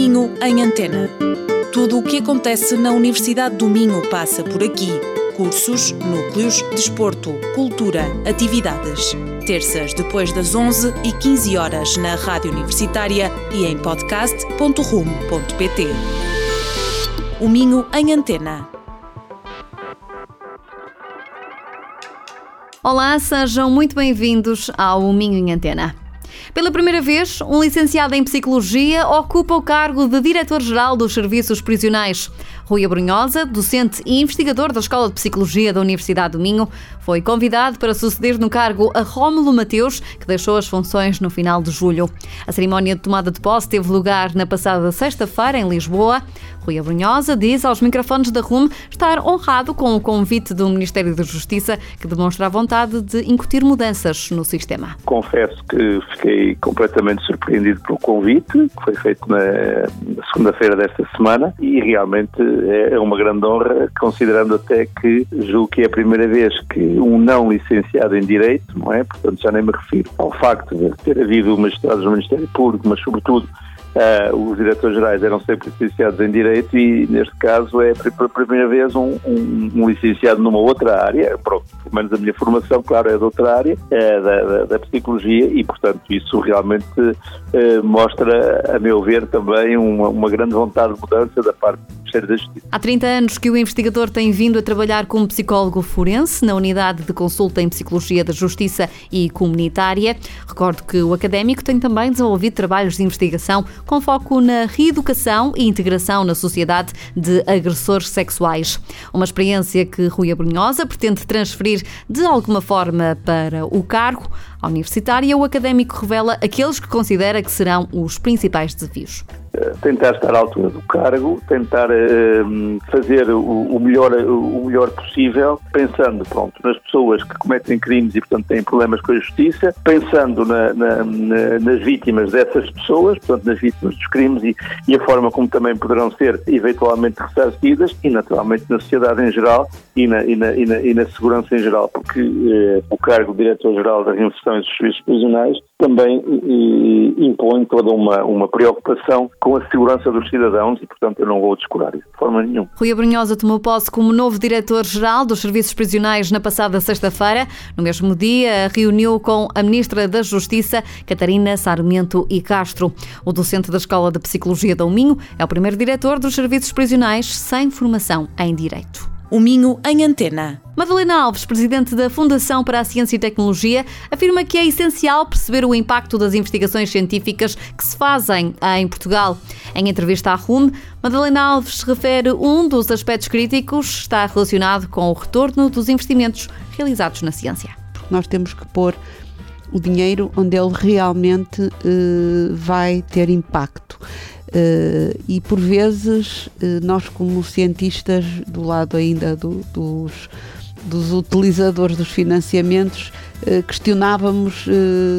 Minho em Antena. Tudo o que acontece na Universidade do Minho passa por aqui. Cursos, núcleos, desporto, cultura, atividades. Terças depois das 11 e 15 horas na Rádio Universitária e em podcast.rum.pt. O Minho em Antena. Olá, sejam muito bem-vindos ao Minho em Antena. Pela primeira vez, um licenciado em Psicologia ocupa o cargo de Diretor-Geral dos Serviços Prisionais. Rui Abrunhosa, docente e investigador da Escola de Psicologia da Universidade do Minho, foi convidado para suceder no cargo a Rómulo Mateus, que deixou as funções no final de julho. A cerimónia de tomada de posse teve lugar na passada sexta-feira em Lisboa. Rui Abrunhosa diz aos microfones da RUM estar honrado com o convite do Ministério da Justiça, que demonstra a vontade de incutir mudanças no sistema. Confesso que fiquei completamente surpreendido pelo convite, que foi feito na segunda-feira desta semana, e realmente é uma grande honra, considerando até que julgo que é a primeira vez que um não licenciado em Direito, não é? Portanto, já nem me refiro ao facto de ter havido magistrados no Ministério Público, mas sobretudo os diretores-gerais eram sempre licenciados em Direito e, neste caso, é pela primeira vez um licenciado numa outra área. Pronto, pelo menos a minha formação, claro, é de outra área, da Psicologia, e, portanto, isso realmente mostra, a meu ver, também uma grande vontade de mudança da parte do Ministério da Justiça. Há 30 anos que o investigador tem vindo a trabalhar como psicólogo forense na Unidade de Consulta em Psicologia da Justiça e Comunitária. Recordo que o académico tem também desenvolvido trabalhos de investigação com foco na reeducação e integração na sociedade de agressores sexuais. Uma experiência que Rui Abrunhosa pretende transferir de alguma forma para o cargo. À Universitária, o académico revela aqueles que considera que serão os principais desafios. Tentar estar à altura do cargo, tentar fazer o melhor possível, pensando, nas pessoas que cometem crimes e, portanto, têm problemas com a justiça, pensando nas vítimas dessas pessoas, portanto, nas vítimas dos crimes e a forma como também poderão ser eventualmente ressarcidas e, naturalmente, na sociedade em geral e na segurança em geral, porque o cargo de Diretor-Geral da Reinserção e dos Serviços Prisionais também impõe toda uma preocupação com a segurança dos cidadãos e, portanto, eu não vou descurar isso de forma nenhuma. Rui Abrunhosa tomou posse como novo Diretor-Geral dos Serviços Prisionais na passada sexta-feira. No mesmo dia, reuniu com a Ministra da Justiça, Catarina Sarmento e Castro. O docente da Escola de Psicologia do Minho é o primeiro diretor dos Serviços Prisionais sem formação em Direito. O Minho em Antena. Madalena Alves, presidente da Fundação para a Ciência e Tecnologia, afirma que é essencial perceber o impacto das investigações científicas que se fazem em Portugal. Em entrevista à RUM, Madalena Alves refere um dos aspectos críticos está relacionado com o retorno dos investimentos realizados na ciência. Nós temos que pôr o dinheiro onde ele realmente vai ter impacto. E por vezes nós, como cientistas, do lado ainda dos utilizadores dos financiamentos, questionávamos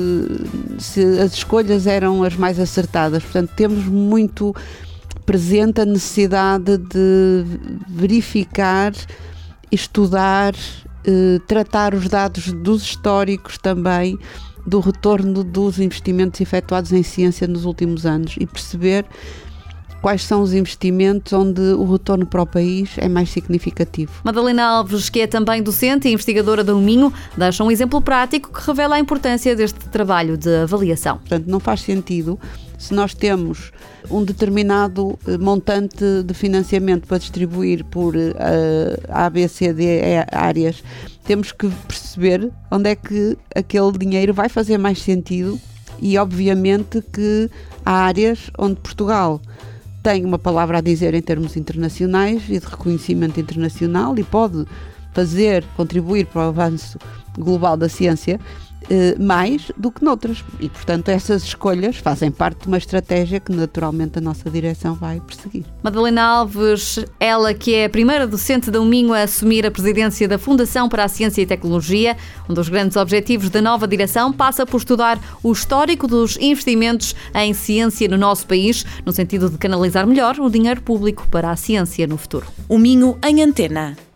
se as escolhas eram as mais acertadas. Portanto, temos muito presente a necessidade de verificar, estudar, tratar os dados dos históricos também, do retorno dos investimentos efetuados em ciência nos últimos anos e perceber quais são os investimentos onde o retorno para o país é mais significativo. Madalena Alves, que é também docente e investigadora do Minho, deixa um exemplo prático que revela a importância deste trabalho de avaliação. Portanto, não faz sentido, se nós temos um determinado montante de financiamento para distribuir por A, B, C, D áreas, temos que perceber onde é que aquele dinheiro vai fazer mais sentido e, obviamente, que há áreas onde Portugal tem uma palavra a dizer em termos internacionais e de reconhecimento internacional e pode contribuir para o avanço global da ciência mais do que noutras. E, portanto, essas escolhas fazem parte de uma estratégia que, naturalmente, a nossa direção vai perseguir. Madalena Alves, ela que é a primeira docente da Minho a assumir a presidência da Fundação para a Ciência e Tecnologia. Um dos grandes objetivos da nova direção passa por estudar o histórico dos investimentos em ciência no nosso país, no sentido de canalizar melhor o dinheiro público para a ciência no futuro. O Minho em Antena.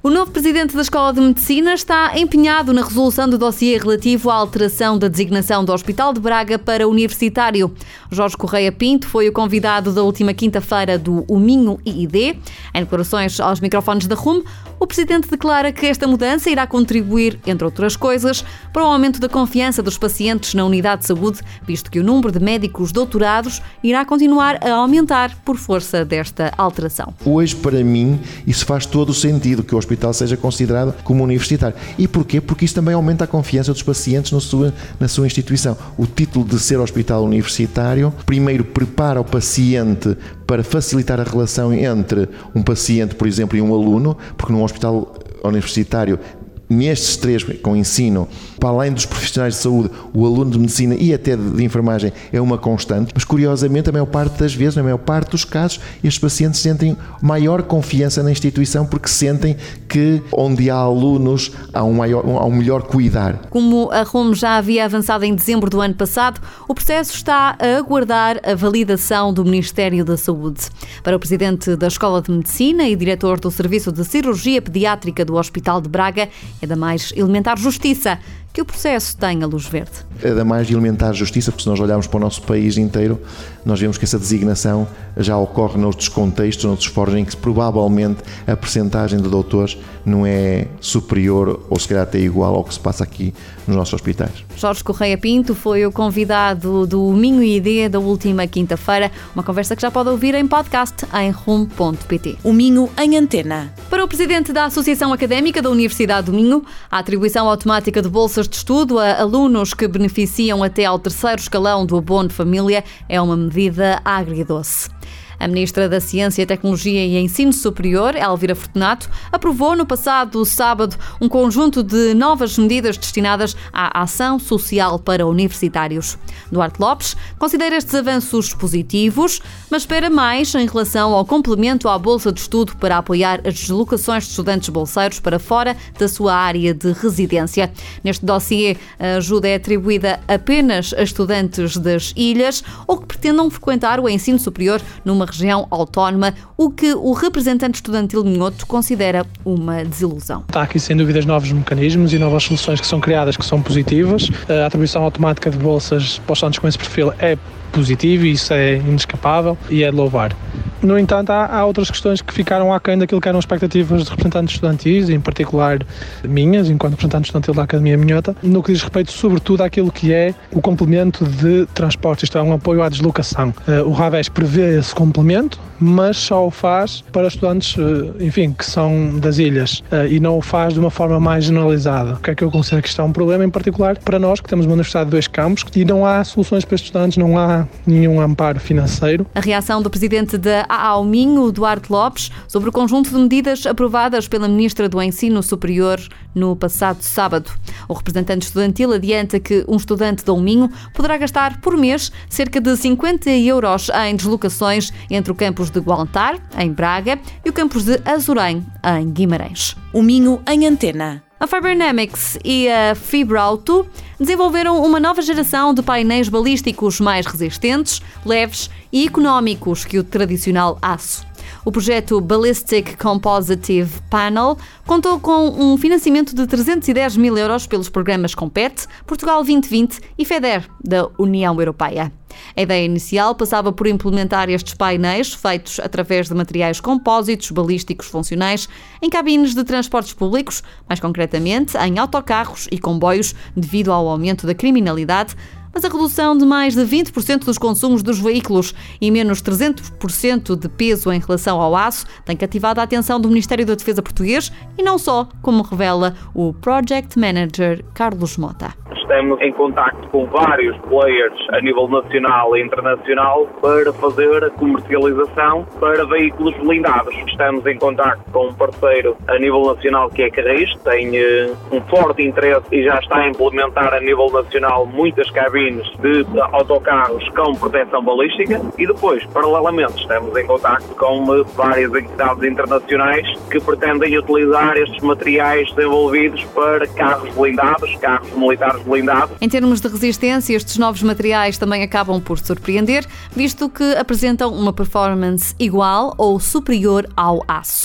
O novo presidente da Escola de Medicina está empenhado na resolução do dossiê relativo à alteração da designação do Hospital de Braga para universitário. Jorge Correia Pinto foi o convidado da última quinta-feira do Minho IID. Em declarações aos microfones da RUM, o presidente declara que esta mudança irá contribuir, entre outras coisas, para o aumento da confiança dos pacientes na unidade de saúde, visto que o número de médicos doutorados irá continuar a aumentar por força desta alteração. Hoje, para mim, isso faz todo o sentido que o hospital seja considerado como universitário. E porquê? Porque isso também aumenta a confiança dos pacientes na sua instituição. O título de ser hospital universitário, primeiro, prepara o paciente para facilitar a relação entre um paciente, por exemplo, e um aluno, porque num hospital universitário, nestes três, com ensino, para além dos profissionais de saúde, o aluno de medicina e até de enfermagem é uma constante, mas curiosamente a maior parte das vezes, na maior parte dos casos, estes pacientes sentem maior confiança na instituição porque sentem que onde há alunos há um melhor cuidar. Como a RUM já havia avançado em dezembro do ano passado, o processo está a aguardar a validação do Ministério da Saúde. Para o presidente da Escola de Medicina e diretor do Serviço de Cirurgia Pediátrica do Hospital de Braga, é da mais elementar justiça que o processo tenha luz verde. É da mais elementar justiça, porque se nós olharmos para o nosso país inteiro, nós vemos que essa designação já ocorre noutros contextos, noutros fóruns, em que provavelmente a percentagem de doutores não é superior ou se calhar até igual ao que se passa aqui nos nossos hospitais. Jorge Correia Pinto foi o convidado do Minho IID da última quinta-feira, uma conversa que já pode ouvir em podcast em rum.pt. O Minho em Antena. Para o presidente da Associação Académica da Universidade do Minho, a atribuição automática de bolsas de estudo a alunos que beneficiam até ao 3º escalão do abono de família é uma medida agridoce. A Ministra da Ciência, Tecnologia e Ensino Superior, Elvira Fortunato, aprovou no passado sábado um conjunto de novas medidas destinadas à ação social para universitários. Duarte Lopes considera estes avanços positivos, mas espera mais em relação ao complemento à Bolsa de Estudo para apoiar as deslocações de estudantes bolseiros para fora da sua área de residência. Neste dossiê, a ajuda é atribuída apenas a estudantes das ilhas ou que pretendam frequentar o ensino superior numa região autónoma, o que o representante estudantil minhoto considera uma desilusão. Há aqui sem dúvidas novos mecanismos e novas soluções que são criadas que são positivas. A atribuição automática de bolsas para os estudantes com esse perfil é positivo e isso é inescapável e é de louvar. No entanto, há outras questões que ficaram aquém daquilo que eram expectativas de representantes estudantis, em particular minhas, enquanto representante estudantil da Academia Minhota, no que diz respeito sobretudo àquilo que é o complemento de transporte, isto é, um apoio à deslocação. O RAVES prevê esse complemento, mas só o faz para estudantes, enfim, que são das ilhas e não o faz de uma forma mais generalizada. O que é que eu considero que isto é um problema, em particular para nós, que temos uma universidade de 2 campos e não há soluções para estes estudantes, não há nenhum amparo financeiro. A reação do presidente da AAU Minho, Duarte Lopes, sobre o conjunto de medidas aprovadas pela Ministra do Ensino Superior no passado sábado. O representante estudantil adianta que um estudante do Minho poderá gastar por mês cerca de 50 euros em deslocações entre o campus de Gualtar, em Braga, e o campus de Azurém, em Guimarães. O Minho em Antena. A Fibernamics e a Fibrauto desenvolveram uma nova geração de painéis balísticos mais resistentes, leves e económicos que o tradicional aço. O projeto Ballistic Compositive Panel contou com um financiamento de 310 mil euros pelos programas Compete, Portugal 2020 e FEDER, da União Europeia. A ideia inicial passava por implementar estes painéis, feitos através de materiais compósitos balísticos funcionais, em cabines de transportes públicos, mais concretamente em autocarros e comboios, devido ao aumento da criminalidade, mas a redução de mais de 20% dos consumos dos veículos e menos 300% de peso em relação ao aço tem cativado a atenção do Ministério da Defesa português e não só, como revela o Project Manager Carlos Mota. Estamos em contacto com vários players a nível nacional e internacional para fazer a comercialização para veículos blindados. Estamos em contacto com um parceiro a nível nacional que é Carris, tem um forte interesse e já está a implementar a nível nacional muitas cabines de autocarros com proteção balística e depois, paralelamente, estamos em contacto com várias entidades internacionais que pretendem utilizar estes materiais desenvolvidos para carros blindados, carros militares blindados. Em termos de resistência, estes novos materiais também acabam por surpreender, visto que apresentam uma performance igual ou superior ao aço.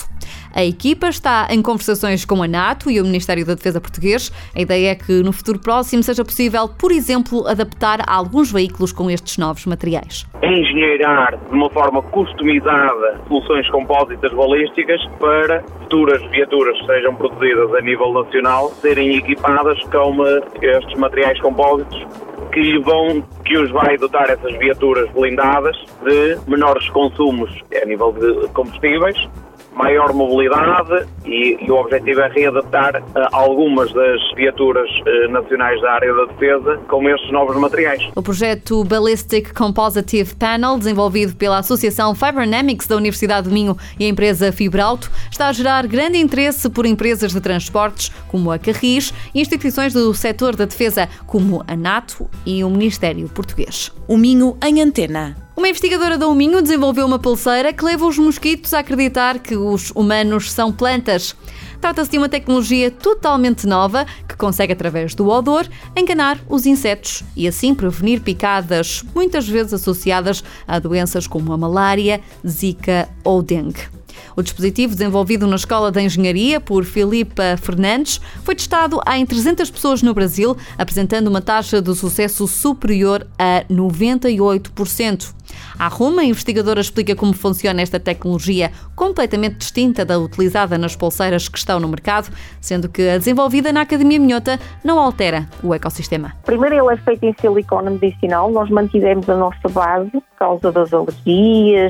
A equipa está em conversações com a NATO e o Ministério da Defesa português. A ideia é que no futuro próximo seja possível, por exemplo, adaptar alguns veículos com estes novos materiais. Engenheirar de uma forma customizada soluções compósitas balísticas para futuras viaturas que sejam produzidas a nível nacional serem equipadas com estes materiais compósitos que os vai dotar essas viaturas blindadas de menores consumos a nível de combustíveis, maior mobilidade e o objetivo é readaptar algumas das viaturas nacionais da área da defesa com estes novos materiais. O projeto Ballistic Compositive Panel, desenvolvido pela Associação Fibronamics da Universidade do Minho e a empresa Fibrauto, está a gerar grande interesse por empresas de transportes como a Carris e instituições do setor da defesa como a NATO e o Ministério Português. O Minho em Antena. Uma investigadora da Minho desenvolveu uma pulseira que leva os mosquitos a acreditar que os humanos são plantas. Trata-se de uma tecnologia totalmente nova que consegue, através do odor, enganar os insetos e assim prevenir picadas, muitas vezes associadas a doenças como a malária, zika ou dengue. O dispositivo, desenvolvido na Escola de Engenharia por Filipa Fernandes, foi testado em 300 pessoas no Brasil, apresentando uma taxa de sucesso superior a 98%. A Roma, a investigadora, explica como funciona esta tecnologia completamente distinta da utilizada nas pulseiras que estão no mercado, sendo que a desenvolvida na Academia Minhota não altera o ecossistema. Primeiro, ele é feito em silicone medicinal. Nós mantivemos a nossa base por causa das alergias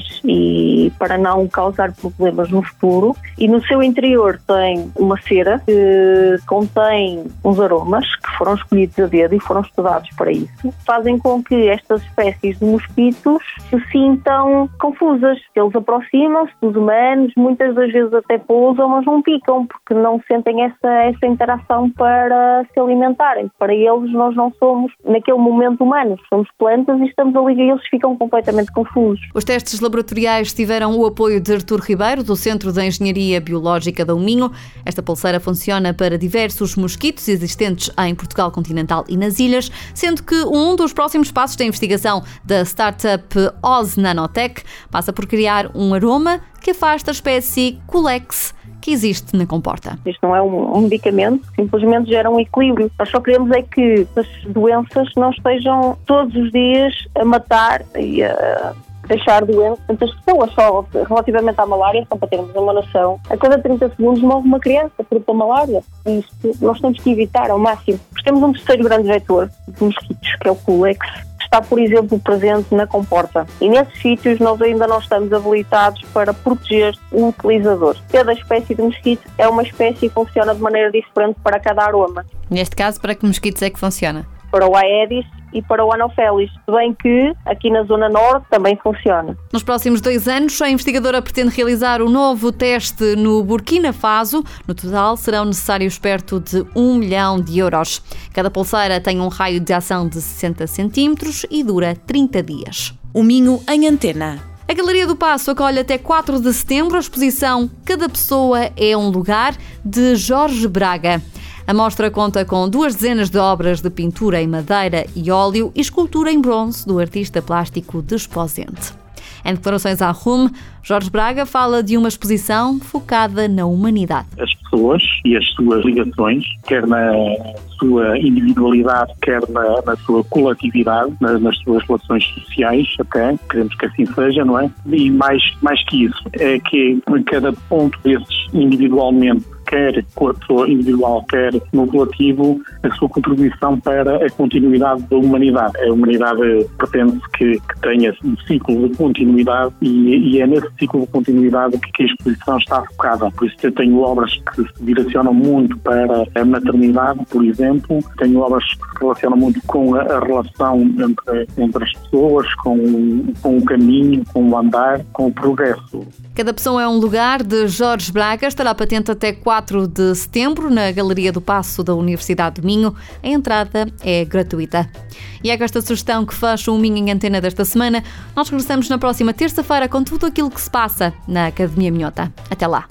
e para não causar problemas no futuro. E no seu interior tem uma cera que contém uns aromas que foram escolhidos a dedo e foram estudados para isso. Fazem com que estas espécies de mosquitos se sintam confusas. Eles aproximam-se dos humanos, muitas das vezes até pousam, mas não picam, porque não sentem essa interação para se alimentarem. Para eles, nós não somos, naquele momento, humanos. Somos plantas e estamos ali e eles ficam completamente confusos. Os testes laboratoriais tiveram o apoio de Artur Ribeiro, do Centro de Engenharia Biológica da Minho. Esta pulseira funciona para diversos mosquitos existentes em Portugal continental e nas ilhas, sendo que um dos próximos passos da investigação da startup Oz Nanotech passa por criar um aroma que afasta a espécie Culex que existe na comporta. Isto não é um medicamento, simplesmente gera um equilíbrio. Nós só queremos é que as doenças não estejam todos os dias a matar e a deixar doentes tantas pessoas. Só relativamente à malária, só para termos uma noção, a cada 30 segundos morre uma criança por malária. Isto nós temos que evitar ao máximo. Nós temos um terceiro grande vetor de mosquitos, que é o Culex, está, por exemplo, presente na comporta. E nesses sítios nós ainda não estamos habilitados para proteger o utilizador. Cada espécie de mosquito é uma espécie e funciona de maneira diferente para cada aroma. Neste caso, para que mosquitos é que funciona? Para o Aedes e para o Anopheles, se bem que aqui na Zona Norte também funciona. Nos próximos 2 anos, a investigadora pretende realizar um novo teste no Burkina Faso. No total, serão necessários perto de 1 milhão de euros. Cada pulseira tem um raio de ação de 60 centímetros e dura 30 dias. O Minho em Antena. A Galeria do Paço acolhe até 4 de setembro a exposição Cada Pessoa é um Lugar, de Jorge Braga. A mostra conta com 2 dezenas de obras de pintura em madeira e óleo e escultura em bronze do artista plástico Desposente. Em declarações à RUM, Jorge Braga fala de uma exposição focada na humanidade. As pessoas e as suas ligações, quer na sua individualidade, quer na sua coletividade, nas suas relações sociais, até, queremos que assim seja, não é? E mais que isso, é que em cada ponto desses, individualmente, quer com a pessoa individual, quer no coletivo, a sua contribuição para a continuidade da humanidade. A humanidade pretende que tenha um ciclo de continuidade e é nesse ciclo de continuidade que a exposição está focada. Por isso eu tenho obras que se direcionam muito para a maternidade, por exemplo, tenho obras que se relacionam muito com a relação entre as pessoas, com o caminho, com o andar, com o progresso. Cada Pessoa é um Lugar, de Jorge Braga, estará patente até 4 de setembro na Galeria do Paço da Universidade do Minho. A entrada é gratuita. E é com esta sugestão que fecha o Minho em Antena desta semana. Nós regressamos na próxima terça-feira com tudo aquilo que se passa na Academia Minhota. Até lá.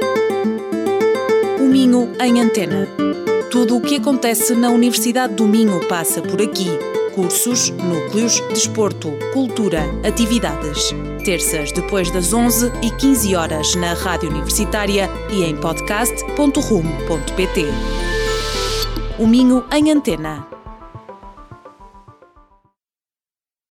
O Minho em Antena. Tudo o que acontece na Universidade do Minho passa por aqui. Cursos, núcleos, desporto, cultura, atividades. Terças depois das 11h15 na Rádio Universitária e em podcast.rum.pt. O Minho em Antena.